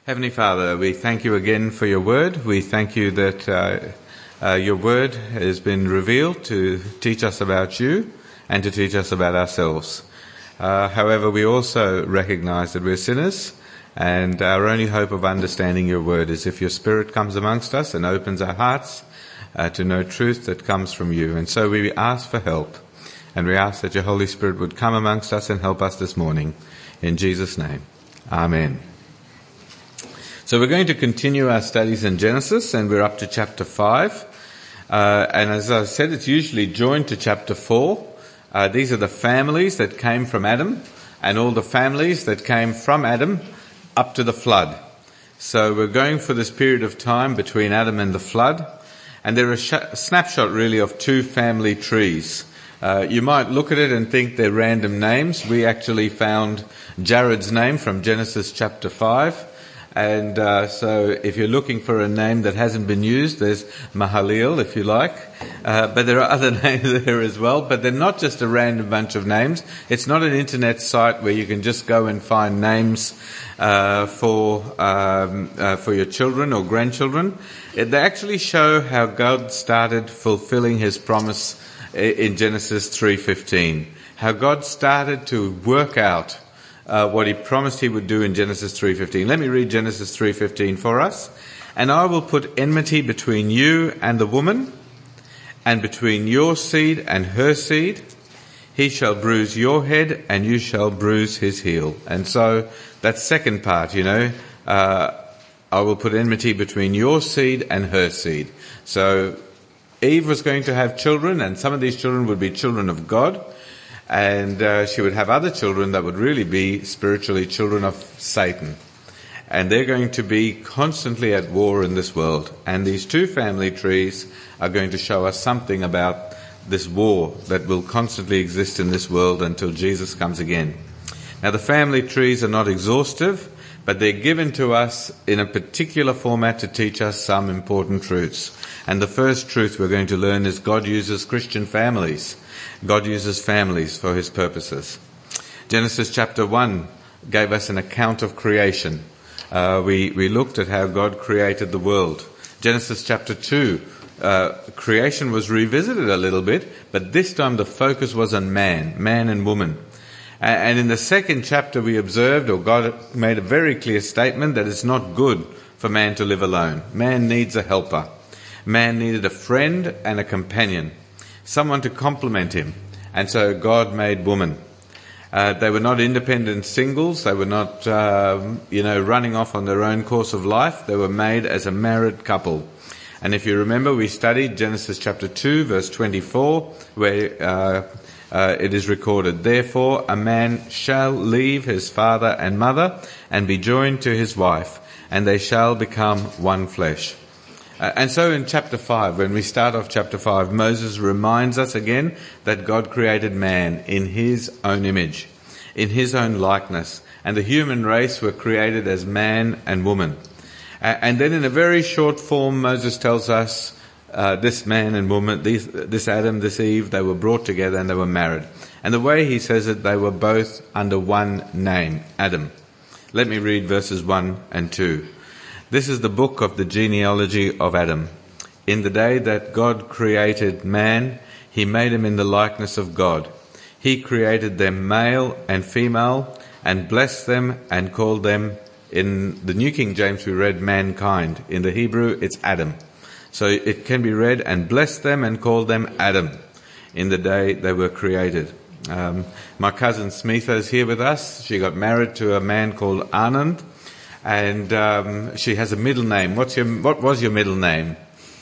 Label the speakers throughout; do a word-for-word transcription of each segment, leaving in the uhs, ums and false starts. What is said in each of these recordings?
Speaker 1: Heavenly Father, we thank you again for your word. We thank you that uh, uh, your word has been revealed to teach us about you and to teach us about ourselves. Uh, however, we also recognize that we're sinners, and our only hope of understanding your word is if your Spirit comes amongst us and opens our hearts uh, to know truth that comes from you. And so we ask for help, and we ask that your Holy Spirit would come amongst us and help us this morning. In Jesus' name, Amen. So we're going to continue our studies in Genesis, and we're up to chapter five. Uh, and as I said, it's usually joined to chapter four. Uh, these are the families that came from Adam, and all the families that came from Adam up to the flood. So we're going for this period of time between Adam and the flood, and they're a, sh- a snapshot really of two family trees. Uh, you might look at it and think they're random names. We actually found Jared's name from Genesis chapter five. And uh, so if you're looking for a name that hasn't been used, there's Mahaleel, if you like. Uh, but there are other names there as well. But they're not just a random bunch of names. It's not an internet site where you can just go and find names uh, for um, uh, for your children or grandchildren. It, they actually show how God started fulfilling his promise in Genesis three fifteen. How God started to work out Uh, what he promised he would do in Genesis three fifteen. Let me read Genesis three fifteen for us. And I will put enmity between you and the woman, and between your seed and her seed. He shall bruise your head, and you shall bruise his heel. And so that second part, you know, uh, I will put enmity between your seed and her seed. So Eve was going to have children, and some of these children would be children of God. And uh, she would have other children that would really be spiritually children of Satan. And they're going to be constantly at war in this world. And these two family trees are going to show us something about this war that will constantly exist in this world until Jesus comes again. Now, the family trees are not exhaustive, but they're given to us in a particular format to teach us some important truths. And the first truth we're going to learn is God uses Christian families. God uses families for his purposes. Genesis chapter one gave us an account of creation. Uh, we, we looked at how God created the world. Genesis chapter two, uh, creation was revisited a little bit, but this time the focus was on man, man and woman. And in the second chapter we observed, or God made a very clear statement, that it's not good for man to live alone. Man needs a helper. Man needed a friend and a companion, someone to complement him. And so God made woman. Uh, they were not independent singles. They were not, uh, you know, running off on their own course of life. They were made as a married couple. And if you remember, we studied Genesis chapter two, verse twenty-four, where uh, uh, it is recorded, "Therefore a man shall leave his father and mother and be joined to his wife, and they shall become one flesh." Uh, and so in chapter five, when we start off chapter five, Moses reminds us again that God created man in his own image, in his own likeness, and the human race were created as man and woman. Uh, and then in a very short form, Moses tells us uh, this man and woman, these, this Adam, this Eve, they were brought together and they were married. And the way he says it, they were both under one name, Adam. Let me read verses one and two. This is the book of the genealogy of Adam. In the day that God created man, he made him in the likeness of God. He created them male and female, and blessed them and called them, in the New King James we read mankind. In the Hebrew it's Adam. So it can be read, and blessed them and called them Adam in the day they were created. Um, my cousin Smitha is here with us. She got married to a man called Anand. And um, she has a middle name. What's your what was your middle name?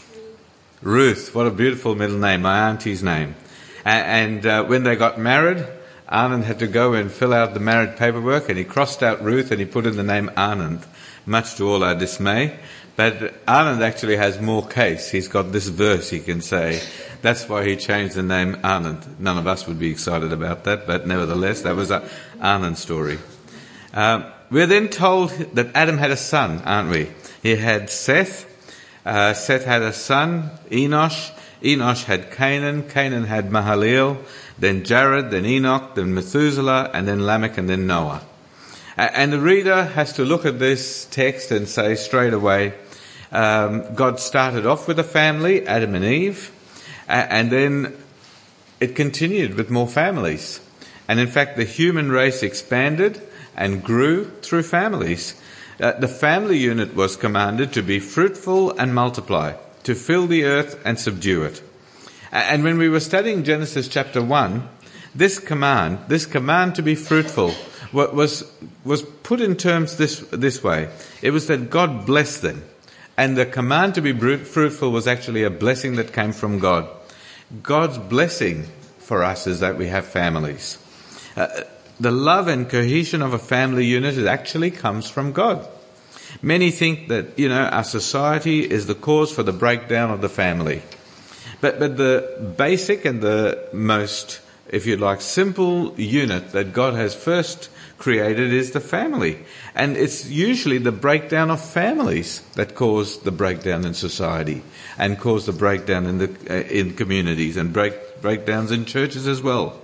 Speaker 1: Ruth. What a beautiful middle name. My auntie's name. And, and uh, when they got married, Anand had to go and fill out the marriage paperwork, and he crossed out Ruth and he put in the name Anand, much to all our dismay. But Anand actually has more case. He's got this verse he can say. That's why he changed the name Anand. None of us would be excited about that, but nevertheless, that was an Anand story. Um, We're then told that Adam had a son, aren't we? He had Seth. Uh, Seth had a son, Enosh. Enosh had Canaan. Canaan had Mahalalel. Then Jared, then Enoch, then Methuselah, and then Lamech, and then Noah. And the reader has to look at this text and say straight away, um, God started off with a family, Adam and Eve, and then it continued with more families. And in fact, the human race expanded and grew through families. Uh, the family unit was commanded to be fruitful and multiply, to fill the earth and subdue it. And when we were studying Genesis chapter one, this command, this command to be fruitful, was was put in terms this this way. It was that God blessed them, and the command to be fruitful was actually a blessing that came from God. God's blessing for us is that we have families. Uh, the love and cohesion of a family unit actually comes from God. Many think that, you know, our society is the cause for the breakdown of the family. But but the basic and the most, if you like, simple unit that God has first created is the family. And it's usually the breakdown of families that cause the breakdown in society and cause the breakdown in the uh, in communities and break breakdowns in churches as well.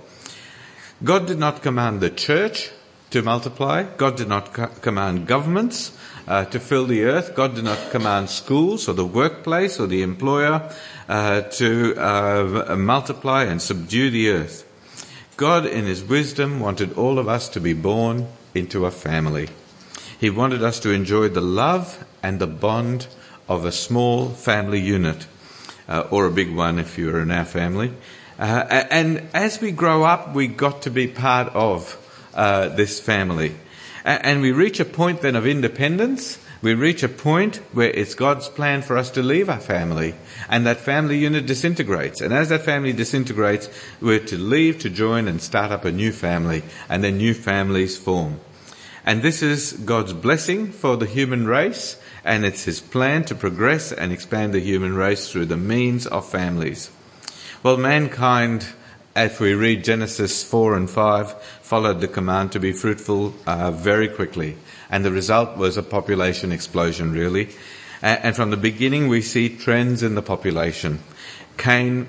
Speaker 1: God did not command the church to multiply. God did not co- command governments uh, to fill the earth. God did not command schools or the workplace or the employer uh, to uh, multiply and subdue the earth. God, in his wisdom, wanted all of us to be born into a family. He wanted us to enjoy the love and the bond of a small family unit, uh, or a big one if you're in our family. Uh, and as we grow up, we got to be part of uh, this family. And we reach a point then of independence. We reach a point where it's God's plan for us to leave our family, and that family unit disintegrates. And as that family disintegrates, we're to leave, to join and start up a new family, and then new families form. And this is God's blessing for the human race, and it's his plan to progress and expand the human race through the means of families. Well, mankind, if we read Genesis four and five, followed the command to be fruitful uh, very quickly. And the result was a population explosion, really. And from the beginning, we see trends in the population. Cain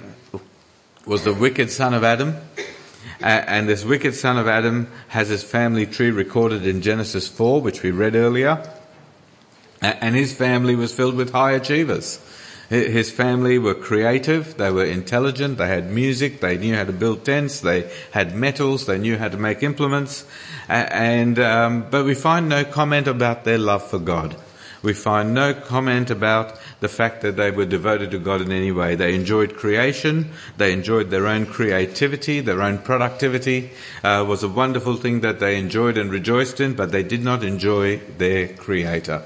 Speaker 1: was the wicked son of Adam. And this wicked son of Adam has his family tree recorded in Genesis four, which we read earlier. And his family was filled with high achievers. His family were creative, they were intelligent, they had music, they knew how to build tents, they had metals, they knew how to make implements. And um, but we find no comment about their love for God. We find no comment about the fact that they were devoted to God in any way. They enjoyed creation, they enjoyed their own creativity, their own productivity. Uh, was a wonderful thing that they enjoyed and rejoiced in, but they did not enjoy their Creator.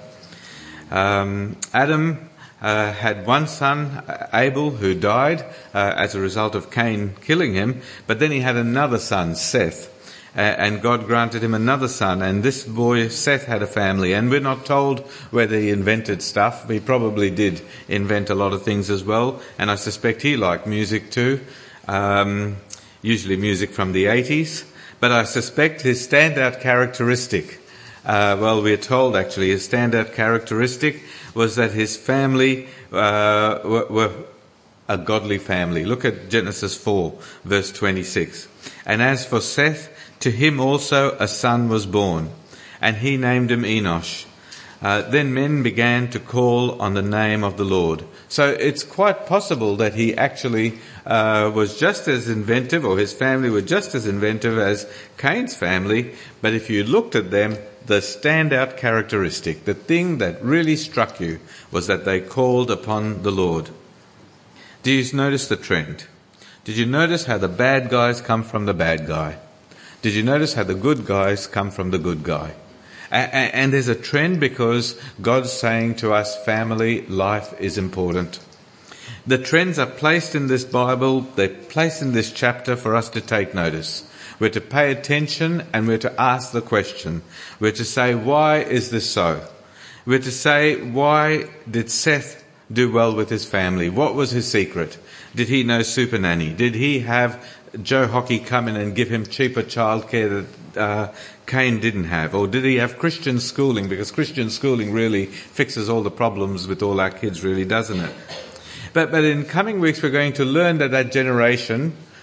Speaker 1: Um, Adam Uh, had one son, Abel, who died uh, as a result of Cain killing him, but then he had another son, Seth, uh, and God granted him another son, and this boy, Seth, had a family, and we're not told whether he invented stuff. He probably did invent a lot of things as well, and I suspect he liked music too, um, usually music from the eighties, but I suspect his standout characteristic, uh, well, we're told actually his standout characteristic was that his family uh, were, were a godly family. Look at Genesis four, verse twenty-six. And as for Seth, to him also a son was born, and he named him Enosh. Uh, then men began to call on the name of the Lord. So it's quite possible that he actually uh, was just as inventive, or his family were just as inventive as Cain's family, but if you looked at them, the standout characteristic, the thing that really struck you, was that they called upon the Lord. Do you notice the trend? Did you notice how the bad guys come from the bad guy? Did you notice how the good guys come from the good guy? And, and there's a trend because God's saying to us, family life is important. The trends are placed in this Bible, they're placed in this chapter for us to take notice. We're to pay attention and we're to ask the question. We're to say, why is this so? We're to say, why did Seth do well with his family? What was his secret? Did he know Super Nanny? Did he have Joe Hockey come in and give him cheaper childcare that uh, Cain didn't have? Or did he have Christian schooling? Because Christian schooling really fixes all the problems with all our kids, really, doesn't it? But, but in coming weeks we're going to learn that that generation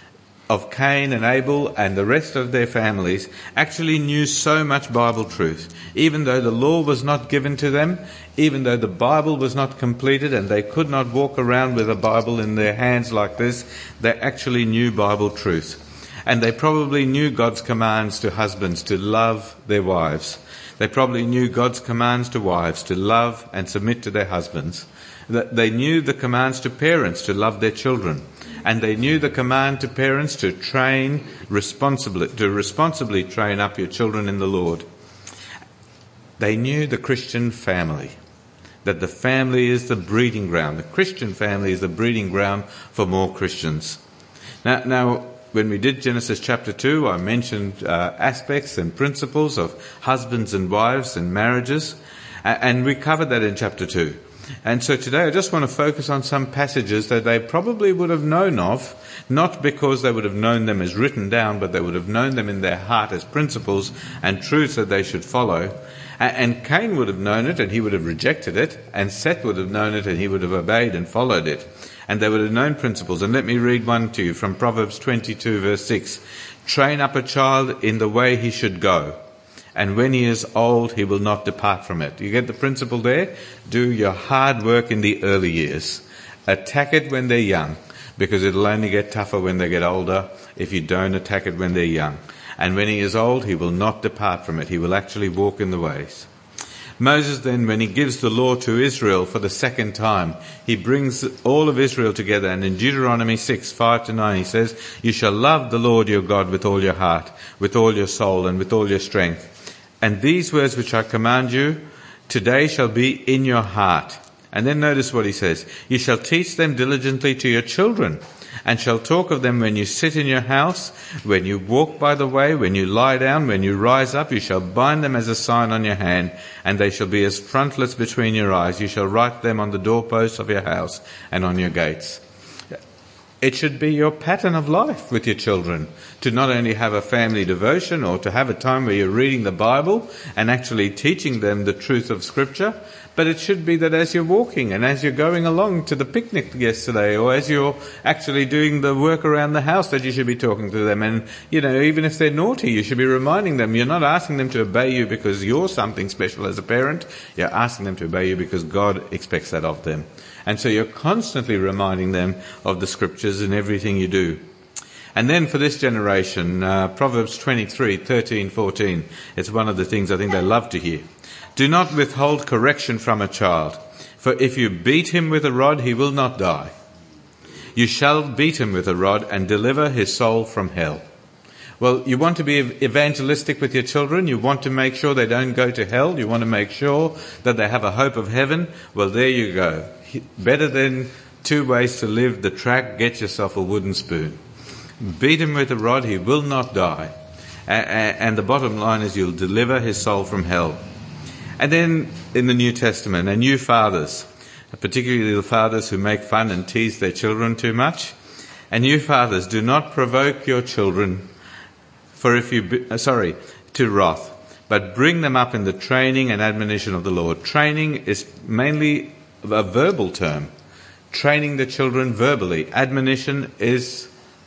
Speaker 1: of Cain and Abel and the rest of their families actually knew so much Bible truth. Even though the law was not given to them, even though the Bible was not completed and they could not walk around with a Bible in their hands like this, they actually knew Bible truth. And they probably knew God's commands to husbands to love their wives. They probably knew God's commands to wives to love and submit to their husbands. They knew the commands to parents to love their children. And they knew the command to parents to train responsibly, to responsibly train up your children in the Lord. They knew the Christian family, that the family is the breeding ground. The Christian family is the breeding ground for more Christians. Now, now when we did Genesis chapter two, I mentioned uh, aspects and principles of husbands and wives and marriages, and we covered that in chapter two. And so today I just want to focus on some passages that they probably would have known of, not because they would have known them as written down, but they would have known them in their heart as principles and truths that they should follow. And Cain would have known it and he would have rejected it, and Seth would have known it and he would have obeyed and followed it. And they would have known principles. And let me read one to you from Proverbs twenty-two verse six. Train up a child in the way he should go, and when he is old, he will not depart from it. You get the principle there? Do your hard work in the early years. Attack it when they're young, because it'll only get tougher when they get older if you don't attack it when they're young. And when he is old, he will not depart from it. He will actually walk in the ways. Moses then, when he gives the law to Israel for the second time, he brings all of Israel together, and in Deuteronomy six, five to nine, he says, "You shall love the Lord your God with all your heart, with all your soul, and with all your strength. And these words which I command you today shall be in your heart." And then notice what he says. "You shall teach them diligently to your children, and shall talk of them when you sit in your house, when you walk by the way, when you lie down, when you rise up. You shall bind them as a sign on your hand, and they shall be as frontlets between your eyes. You shall write them on the doorposts of your house and on your gates." It should be your pattern of life with your children to not only have a family devotion or to have a time where you're reading the Bible and actually teaching them the truth of Scripture, but it should be that as you're walking and as you're going along to the picnic yesterday, or as you're actually doing the work around the house, that you should be talking to them. And, you know, even if they're naughty, you should be reminding them. You're not asking them to obey you because you're something special as a parent. You're asking them to obey you because God expects that of them. And so you're constantly reminding them of the Scriptures in everything you do. And then for this generation, uh, Proverbs twenty-three, thirteen, fourteen, it's one of the things I think they love to hear. "Do not withhold correction from a child, for if you beat him with a rod, he will not die. You shall beat him with a rod and deliver his soul from hell." Well, you want to be evangelistic with your children. You want to make sure they don't go to hell. You want to make sure that they have a hope of heaven. Well, there you go. Better than two ways to live the track, get yourself a wooden spoon. Beat him with a rod, he will not die. And the bottom line is you'll deliver his soul from hell. And then in the New Testament, and you fathers, particularly the fathers who make fun and tease their children too much, and you fathers, do not provoke your children for if you, be, uh, sorry, to wrath, but bring them up in the training and admonition of the Lord. Training is mainly a verbal term. Training the children verbally. Admonition is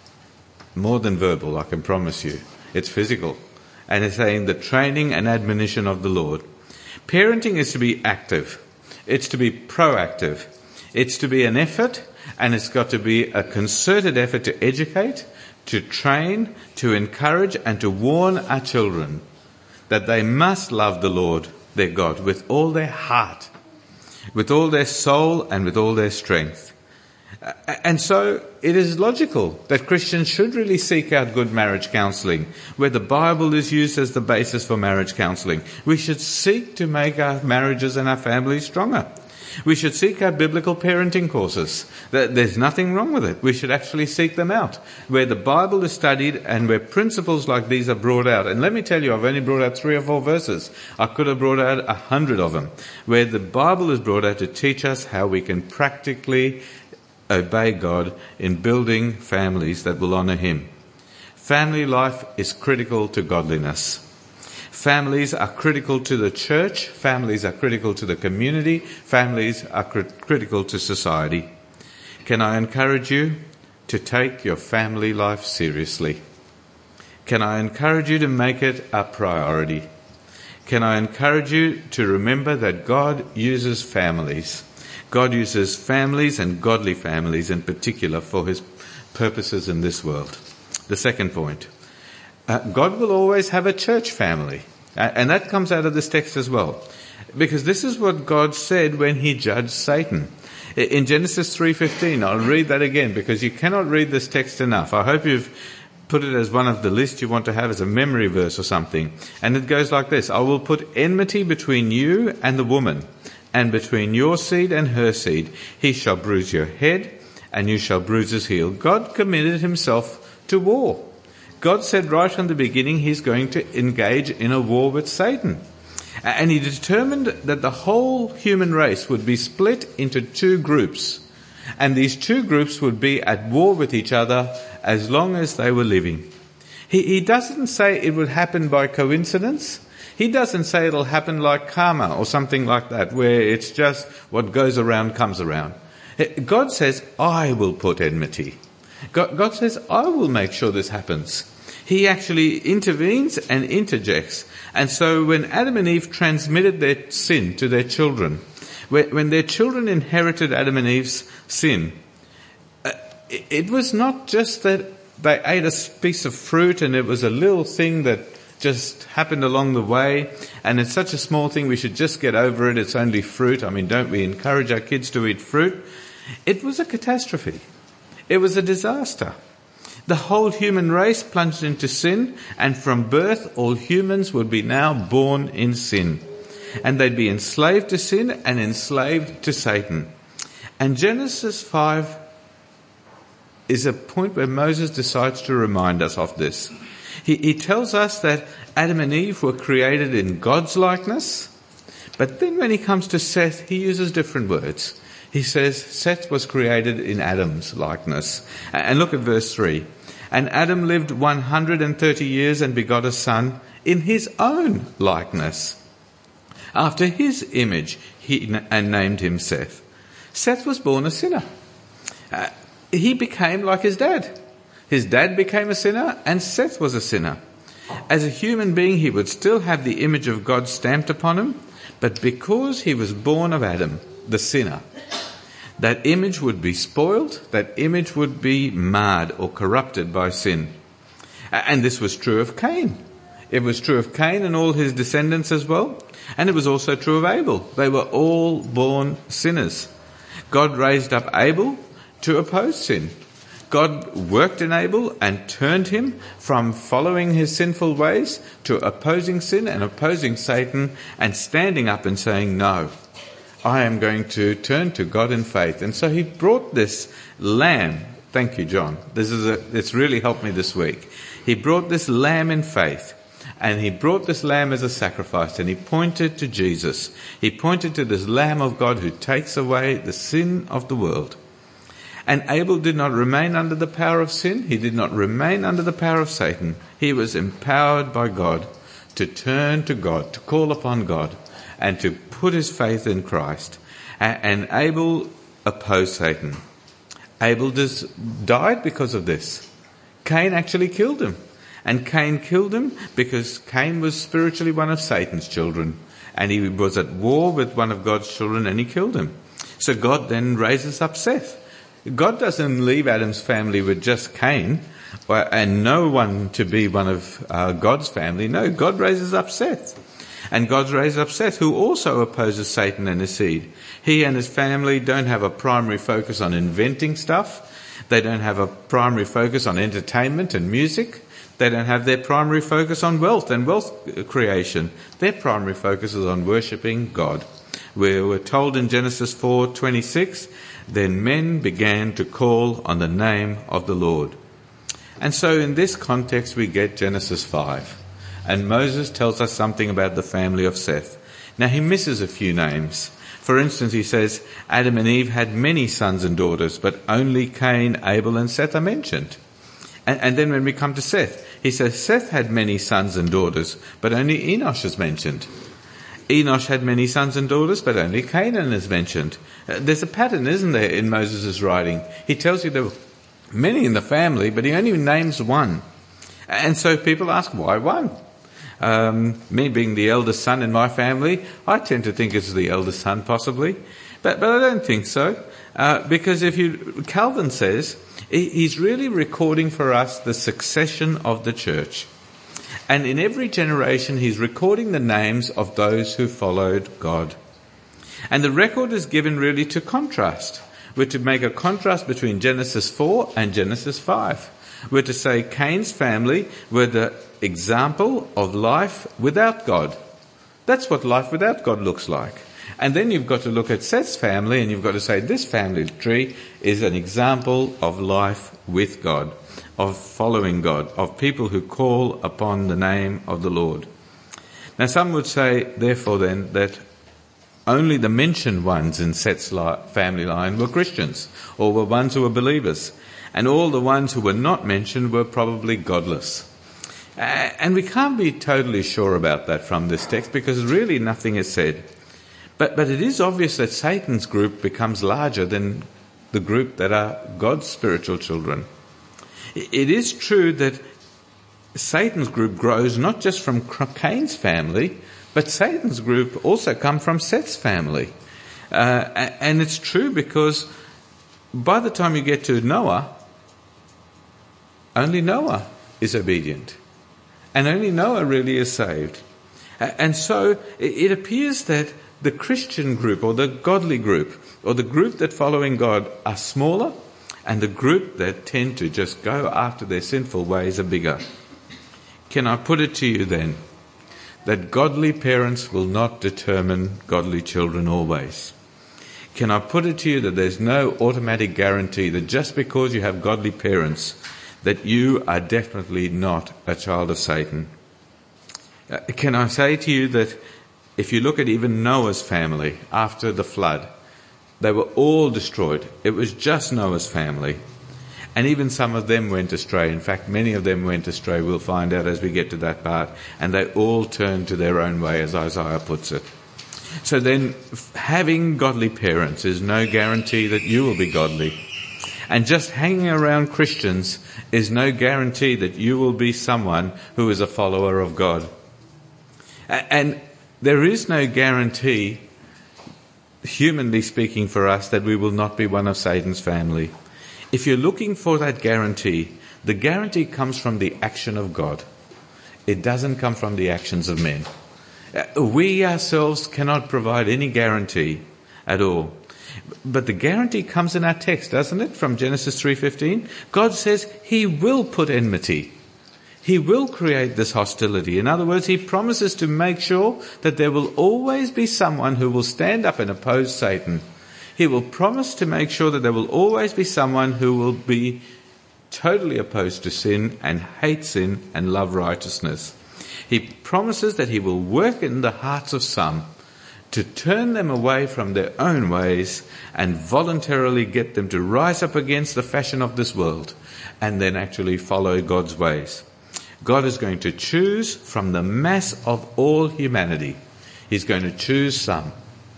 Speaker 1: more than verbal, I can promise you. It's physical. And it's saying the training and admonition of the Lord. Parenting is to be active. It's to be proactive. It's to be an effort, and it's got to be a concerted effort to educate, to train, to encourage, and to warn our children that they must love the Lord, their God, with all their heart, with all their soul, and with all their strength. And so it is logical that Christians should really seek out good marriage counselling, where the Bible is used as the basis for marriage counselling. We should seek to make our marriages and our families stronger. We should seek out biblical parenting courses. There's nothing wrong with it. We should actually seek them out, where the Bible is studied and where principles like these are brought out. And let me tell you, I've only brought out three or four verses. I could have brought out a hundred of them, where the Bible is brought out to teach us how we can practically obey God in building families that will honour Him. Family life is critical to godliness. Families are critical to the church. Families are critical to the community. Families are crit- critical to society. Can I encourage you? to take your family life seriously? Can I encourage you to make it a priority? Can I encourage you to remember that God uses families? God uses families and godly families in particular for his purposes in this world. The second point, uh, God will always have a church family. Uh, and that comes out of this text as well. Because this is what God said when he judged Satan. In Genesis three fifteen, I'll read that again because you cannot read this text enough. I hope you've put it as one of the lists you want to have as a memory verse or something. And it goes like this: I will put enmity between you and the woman, and between your seed and her seed. He shall bruise your head, and you shall bruise his heel. God committed himself to war. God said right from the beginning he's going to engage in a war with Satan. And he determined that the whole human race would be split into two groups. And these two groups would be at war with each other as long as they were living. He, he doesn't say it would happen by coincidence. He doesn't say it'll happen like karma or something like that, where it's just what goes around comes around. God says, I will put enmity. God, God says, I will make sure this happens. He actually intervenes and interjects. And so when Adam and Eve transmitted their sin to their children, when their children inherited Adam and Eve's sin, it was not just that they ate a piece of fruit and it was a little thing that just happened along the way, and it's such a small thing we should just get over it, it's only fruit. I mean, don't we encourage our kids to eat fruit? It was a catastrophe. It was a disaster. The whole human race plunged into sin, and from birth all humans would be now born in sin. And they'd be enslaved to sin and enslaved to Satan. And Genesis five is a point where Moses decides to remind us of this. He, he tells us that Adam and Eve were created in God's likeness, but then when he comes to Seth, he uses different words. He says Seth was created in Adam's likeness. And look at verse three. And Adam lived one hundred thirty years and begot a son in his own likeness. After his image, he and named him Seth. Seth was born a sinner. Uh, he became like his dad. His dad became a sinner and Seth was a sinner. As a human being, he would still have the image of God stamped upon him, but because he was born of Adam, the sinner, that image would be spoiled, that image would be marred or corrupted by sin. And this was true of Cain. It was true of Cain and all his descendants as well. And it was also true of Abel. They were all born sinners. God raised up Abel to oppose sin. God worked in Abel and turned him from following his sinful ways to opposing sin and opposing Satan and standing up and saying, no, I am going to turn to God in faith. And so he brought this lamb. Thank you, John. This is a, it's really helped me this week. He brought this lamb in faith. And he brought this lamb as a sacrifice, and he pointed to Jesus. He pointed to this Lamb of God who takes away the sin of the world. And Abel did not remain under the power of sin. He did not remain under the power of Satan. He was empowered by God to turn to God, to call upon God, and to put his faith in Christ. And Abel opposed Satan. Abel just died because of this. Cain actually killed him. And Cain killed him because Cain was spiritually one of Satan's children. And he was at war with one of God's children and he killed him. So God then raises up Seth. God doesn't leave Adam's family with just Cain and no one to be one of uh, God's family. No, God raises up Seth. And God raises up Seth, who also opposes Satan and his seed. He and his family don't have a primary focus on inventing stuff. They don't have a primary focus on entertainment and music. They don't have their primary focus on wealth and wealth creation. Their primary focus is on worshipping God. We were told in Genesis four twenty-six, then men began to call on the name of the Lord. And so in this context we get Genesis five. And Moses tells us something about the family of Seth. Now he misses a few names. For instance, he says Adam and Eve had many sons and daughters, but only Cain, Abel and Seth are mentioned. And, and then when we come to Seth, he says Seth had many sons and daughters, but only Enosh is mentioned. Enosh had many sons and daughters, but only Canaan is mentioned. Uh, there's a pattern, isn't there, in Moses' writing? He tells you there, many in the family, but he only names one. And so people ask, why one? Um, me being the eldest son in my family, I tend to think it's the eldest son possibly, but, but I don't think so. Uh, because if you, Calvin says, he's really recording for us the succession of the church. And in every generation, he's recording the names of those who followed God. And the record is given really to contrast. We're to make a contrast between Genesis four and Genesis five. We're to say Cain's family were the example of life without God. That's what life without God looks like. And then you've got to look at Seth's family and you've got to say this family tree is an example of life with God, of following God, of people who call upon the name of the Lord. Now some would say, therefore then, that only the mentioned ones in Seth's family line were Christians, or were ones who were believers, and all the ones who were not mentioned were probably godless. And we can't be totally sure about that from this text because really nothing is said. But, but it is obvious that Satan's group becomes larger than the group that are God's spiritual children. It is true that Satan's group grows not just from Cain's family, but Satan's group also come from Seth's family. Uh, and it's true because by the time you get to Noah, only Noah is obedient. And only Noah really is saved. And so it appears that the Christian group or the godly group or the group that following God are smaller and the group that tend to just go after their sinful ways are bigger. Can I put it to you then that godly parents will not determine godly children always? Can I put it to you that there's no automatic guarantee that just because you have godly parents that you are definitely not a child of Satan? Uh, can I say to you that if you look at even Noah's family after the flood, they were all destroyed. It was just Noah's family. And even some of them went astray. In fact, many of them went astray. We'll find out as we get to that part. And they all turned to their own way, as Isaiah puts it. So then, having godly parents is no guarantee that you will be godly. And just hanging around Christians is no guarantee that you will be someone who is a follower of God. And there is no guarantee, humanly speaking for us, that we will not be one of Satan's family. If you're looking for that guarantee, the guarantee comes from the action of God. It doesn't come from the actions of men. We ourselves cannot provide any guarantee at all. But the guarantee comes in our text, doesn't it? From Genesis three fifteen. God says he will put enmity. He will create this hostility. In other words, he promises to make sure that there will always be someone who will stand up and oppose Satan. He will promise to make sure that there will always be someone who will be totally opposed to sin and hate sin and love righteousness. He promises that he will work in the hearts of some to turn them away from their own ways and voluntarily get them to rise up against the fashion of this world and then actually follow God's ways. God is going to choose from the mass of all humanity. He's going to choose some.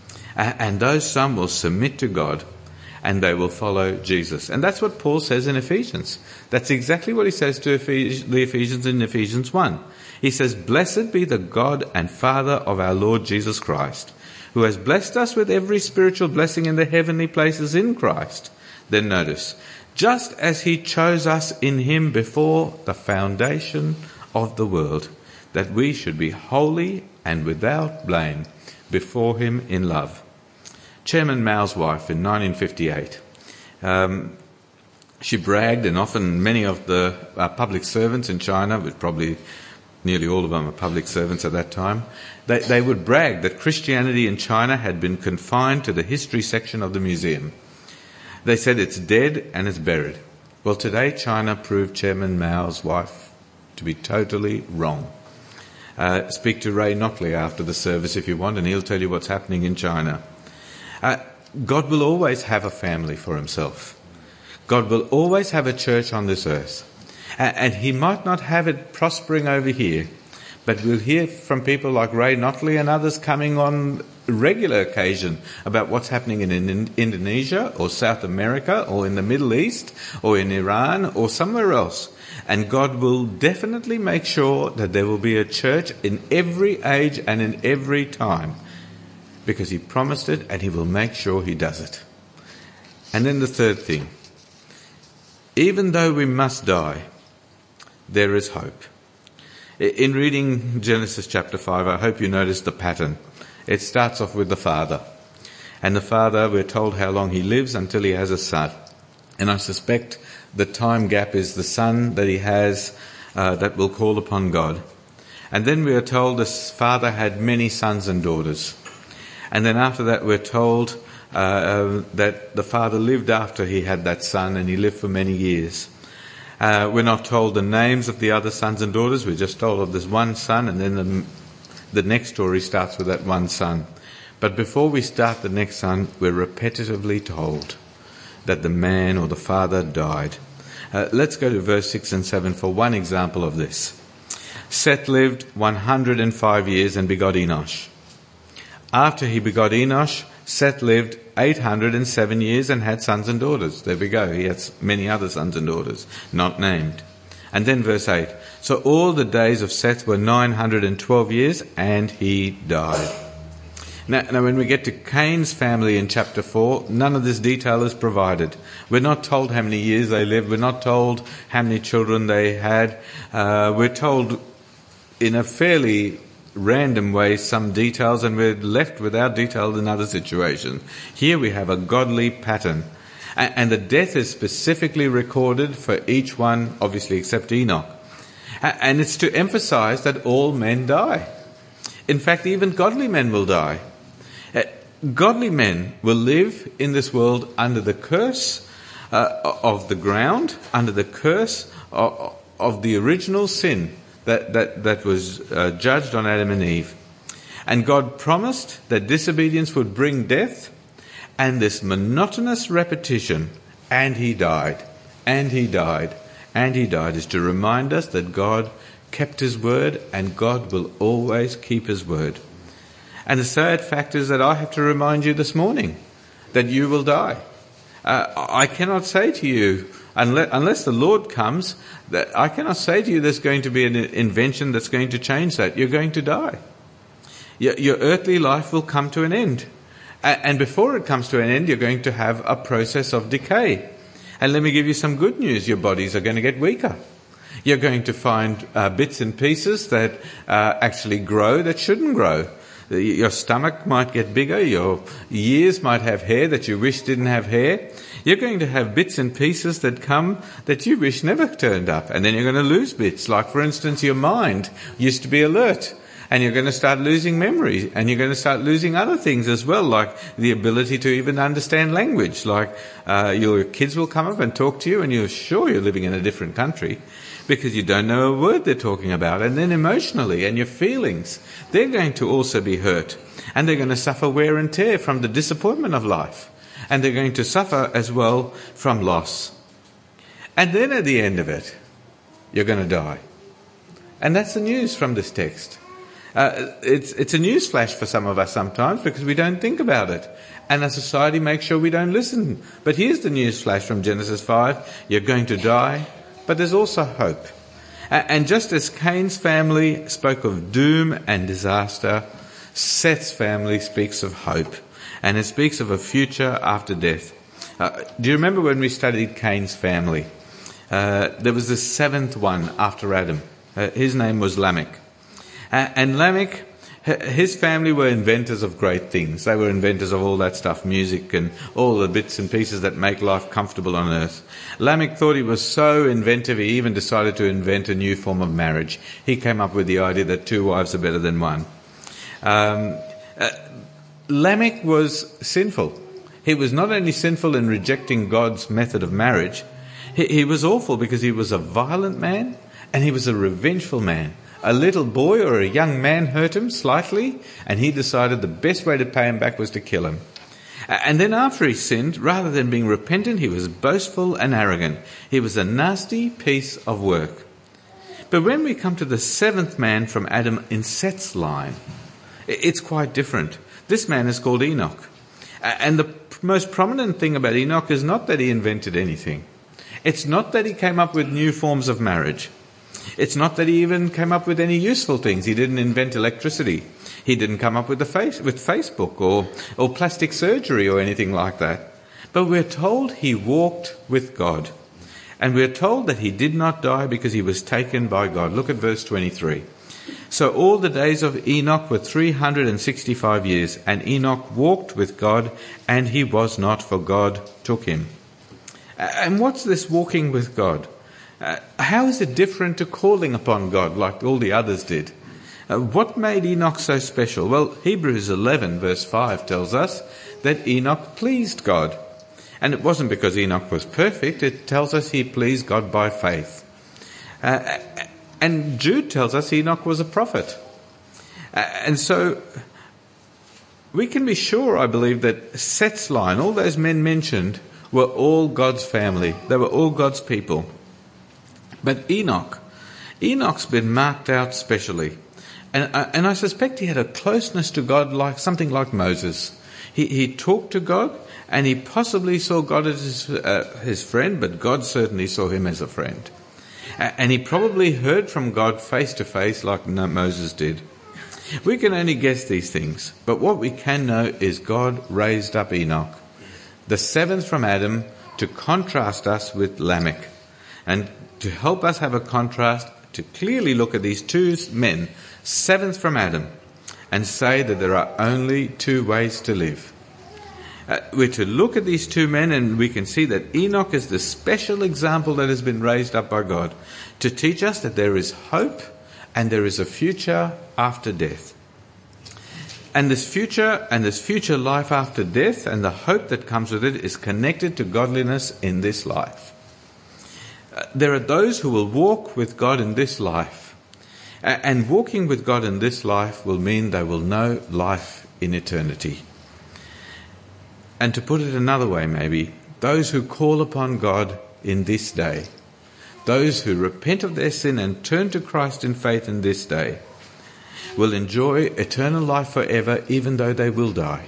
Speaker 1: And those some will submit to God and they will follow Jesus. And that's what Paul says in Ephesians. That's exactly what he says to the Ephesians in Ephesians one. He says, "Blessed be the God and Father of our Lord Jesus Christ, who has blessed us with every spiritual blessing in the heavenly places in Christ." Then notice, "just as he chose us in him before the foundation of the world, that we should be holy and without blame before him in love." Chairman Mao's wife in nineteen fifty-eight, um, she bragged, and often many of the uh, public servants in China, but probably nearly all of them are public servants at that time, they, they would brag that Christianity in China had been confined to the history section of the museum. They said it's dead and it's buried. Well, today China proved Chairman Mao's wife to be totally wrong. Uh, speak to Ray Knockley after the service if you want, and he'll tell you what's happening in China. Uh, God will always have a family for himself. God will always have a church on this earth. Uh, and he might not have it prospering over here, But we'll hear from people like Ray Notley and others coming on regular occasion about what's happening in, in Indonesia or South America or in the Middle East or in Iran or somewhere else. And God will definitely make sure that there will be a church in every age and in every time, because he promised it and he will make sure he does it. And then the third thing, even though we must die, there is hope. In reading Genesis chapter five, I hope you noticed the pattern. It starts off with the father. And the father, we're told how long he lives until he has a son. And I suspect the time gap is the son that he has uh, that will call upon God. And then we are told this father had many sons and daughters. And then after that we're told uh, uh, that the father lived after he had that son, and he lived for many years. Uh, we're not told the names of the other sons and daughters. We're just told of this one son, and then the, the next story starts with that one son. But before we start the next son, we're repetitively told that the man or the father died. Uh, let's go to verse six and seven for one example of this. Seth lived one hundred five years and begot Enosh. After he begot Enosh, Seth lived eight hundred seven years and had sons and daughters. There we go. He had many other sons and daughters, not named. And then verse eight. So all the days of Seth were nine hundred twelve years, and he died. Now, now, when we get to Cain's family in chapter four, none of this detail is provided. We're not told how many years they lived. We're not told how many children they had. Uh, we're told in a fairly random way some details, and we're left without detail in other situations. Here we have a godly pattern. And, and the death is specifically recorded for each one, obviously except Enoch. And it's to emphasize that all men die. In fact, even godly men will die. Godly men will live in this world under the curse uh, of the ground, under the curse of, of the original sin that, that, that was uh, judged on Adam and Eve. And God promised that disobedience would bring death and this monotonous repetition, and he died, and he died, and he died, is to remind us that God kept his word, and God will always keep his word. And the sad fact is that I have to remind you this morning that you will die. Uh, I cannot say to you, unless, unless the Lord comes, that I cannot say to you there's going to be an invention that's going to change that. You're going to die. Your, your earthly life will come to an end. And before it comes to an end, you're going to have a process of decay. And let me give you some good news. Your bodies are going to get weaker. You're going to find uh, bits and pieces that uh, actually grow that shouldn't grow. Your stomach might get bigger. Your ears might have hair that you wish didn't have hair. You're going to have bits and pieces that come that you wish never turned up. And then you're going to lose bits. Like, for instance, your mind used to be alert. And you're going to start losing memory. And you're going to start losing other things as well, like the ability to even understand language. Like uh, your kids will come up and talk to you, and you're sure you're living in a different country, because you don't know a word they're talking about. And then emotionally, and your feelings, they're going to also be hurt. And they're going to suffer wear and tear from the disappointment of life. And they're going to suffer as well from loss. And then at the end of it, you're going to die. And that's the news from this text. Uh, it's, it's a news flash for some of us sometimes, because we don't think about it. And as society makes sure we don't listen. But here's the news flash from Genesis five. You're going to die. But there's also hope. And just as Cain's family spoke of doom and disaster, Seth's family speaks of hope. And it speaks of a future after death. Uh, do you remember when we studied Cain's family? Uh, there was the seventh one after Adam. Uh, his name was Lamech. Uh, and Lamech, his family were inventors of great things. They were inventors of all that stuff, music and all the bits and pieces that make life comfortable on earth. Lamech thought he was so inventive, he even decided to invent a new form of marriage. He came up with the idea that two wives are better than one. Um, uh, Lamech was sinful. He was not only sinful in rejecting God's method of marriage, he, he was awful because he was a violent man and he was a revengeful man. A little boy or a young man hurt him slightly, and he decided the best way to pay him back was to kill him. And then after he sinned, rather than being repentant, he was boastful and arrogant. He was a nasty piece of work. But when we come to the seventh man from Adam in Seth's line, it's quite different. This man is called Enoch. And the most prominent thing about Enoch is not that he invented anything. It's not that he came up with new forms of marriage. It's not that he even came up with any useful things. He didn't invent electricity. He didn't come up with the face, with Facebook or, or plastic surgery or anything like that. But we're told he walked with God. And we're told that he did not die because he was taken by God. Look at verse twenty-three. So all the days of Enoch were three hundred sixty-five years, and Enoch walked with God, and he was not, for God took him. And what's this walking with God? Uh, how is it different to calling upon God like all the others did? Uh, what made Enoch so special? Well, Hebrews eleven verse five tells us that Enoch pleased God. And it wasn't because Enoch was perfect. It tells us he pleased God by faith. Uh, and Jude tells us Enoch was a prophet. Uh, and so we can be sure, I believe, that Seth's line, all those men mentioned, were all God's family. They were all God's people. But Enoch, Enoch's been marked out specially. And, uh, and I suspect he had a closeness to God like something like Moses. He, he talked to God, and he possibly saw God as his, uh, his friend, but God certainly saw him as a friend. Uh, and he probably heard from God face to face like Moses did. We can only guess these things, but what we can know is God raised up Enoch, the seventh from Adam, to contrast us with Lamech, and to help us have a contrast, to clearly look at these two men, seventh from Adam, and say that there are only two ways to live. Uh, we're to look at these two men, and we can see that Enoch is the special example that has been raised up by God to teach us that there is hope and there is a future after death. And this future and this future life after death and the hope that comes with it is connected to godliness in this life. Uh, there are those who will walk with God in this life. Uh, and walking with God in this life will mean they will know life in eternity. And to put it another way, maybe, those who call upon God in this day, those who repent of their sin and turn to Christ in faith in this day, will enjoy eternal life forever, even though they will die.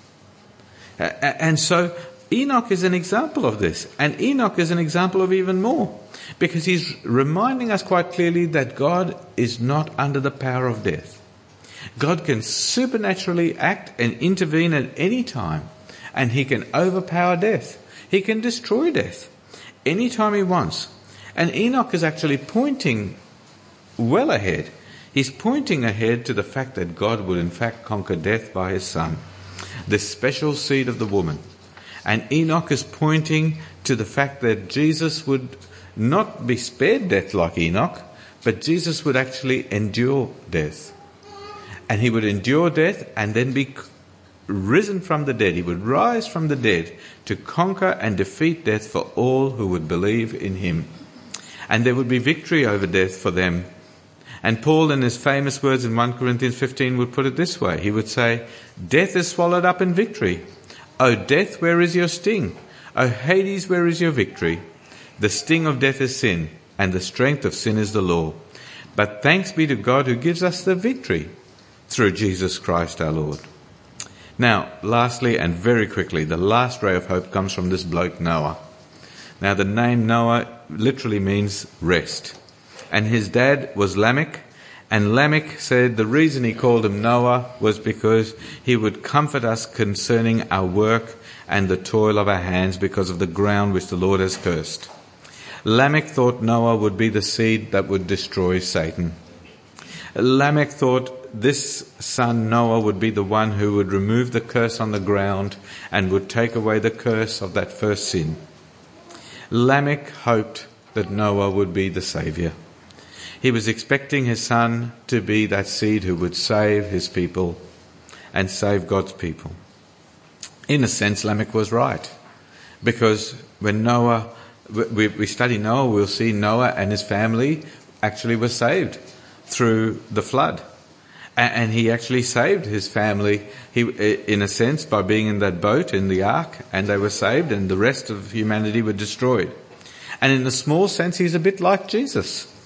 Speaker 1: And so Enoch is an example of this. And Enoch is an example of even more, because he's reminding us quite clearly that God is not under the power of death. God can supernaturally act and intervene at any time. And he can overpower death. He can destroy death anytime he wants. And Enoch is actually pointing well ahead. He's pointing ahead to the fact that God will in fact conquer death by his son, the special seed of the woman. And Enoch is pointing to the fact that Jesus would not be spared death like Enoch, but Jesus would actually endure death. And he would endure death and then be risen from the dead. He would rise from the dead to conquer and defeat death for all who would believe in him. And there would be victory over death for them. And Paul, in his famous words in First Corinthians fifteen, would put it this way. He would say, "Death is swallowed up in victory. O death, where is your sting? O Hades, where is your victory? The sting of death is sin, and the strength of sin is the law. But thanks be to God who gives us the victory through Jesus Christ our Lord." Now, lastly and very quickly, the last ray of hope comes from this bloke Noah. Now, the name Noah literally means rest. And his dad was Lamech. And Lamech said the reason he called him Noah was because he would comfort us concerning our work and the toil of our hands because of the ground which the Lord has cursed. Lamech thought Noah would be the seed that would destroy Satan. Lamech thought this son Noah would be the one who would remove the curse on the ground and would take away the curse of that first sin. Lamech hoped that Noah would be the saviour. He was expecting his son to be that seed who would save his people and save God's people. In a sense, Lamech was right, because when Noah, we, we study Noah, we'll see Noah and his family actually were saved through the flood. And he actually saved his family, he, in a sense, by being in that boat, in the ark, and they were saved, and the rest of humanity were destroyed. And in a small sense, he's a bit like Jesus.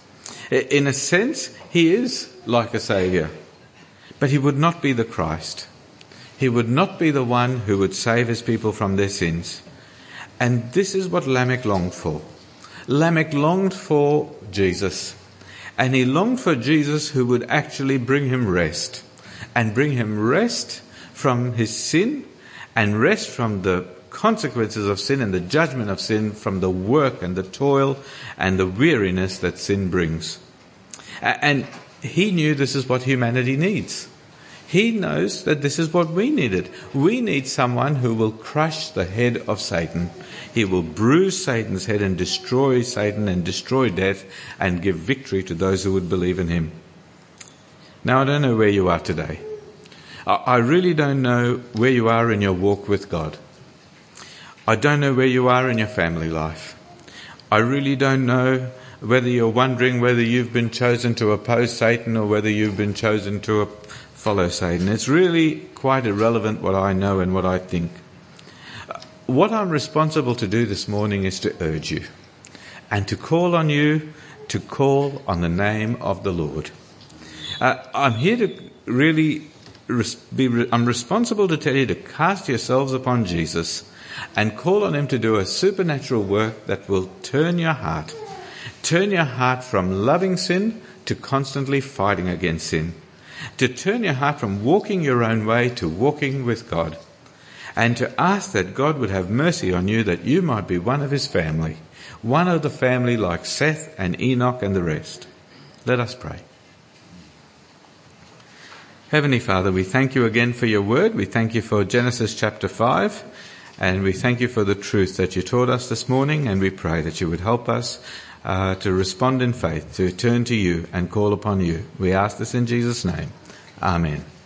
Speaker 1: In a sense, he is like a saviour, but he would not be the Christ. He would not be the one who would save his people from their sins. And this is what Lamech longed for. Lamech longed for Jesus, and he longed for Jesus who would actually bring him rest, and bring him rest from his sin, and rest from the consequences of sin and the judgment of sin, from the work and the toil and the weariness that sin brings. And he knew this is what humanity needs. He knows that this is what we needed. We need someone who will crush the head of Satan. He will bruise Satan's head and destroy Satan and destroy death and give victory to those who would believe in him. Now, I don't know where you are today. I really don't know where you are in your walk with God. I don't know where you are in your family life. I really don't know whether you're wondering whether you've been chosen to oppose Satan or whether you've been chosen to follow Satan. It's really quite irrelevant what I know and what I think. What I'm responsible to do this morning is to urge you and to call on you to call on the name of the Lord. Uh, I'm here to really res- be, I'm responsible to tell you to cast yourselves upon Jesus and call on him to do a supernatural work that will turn your heart. Turn your heart from loving sin to constantly fighting against sin. To turn your heart from walking your own way to walking with God. And to ask that God would have mercy on you, that you might be one of his family. One of the family like Seth and Enoch and the rest. Let us pray. Heavenly Father, we thank you again for your word. We thank you for Genesis chapter five. And we thank you for the truth that you taught us this morning, and we pray that you would help us uh, to respond in faith, to turn to you and call upon you. We ask this in Jesus' name. Amen.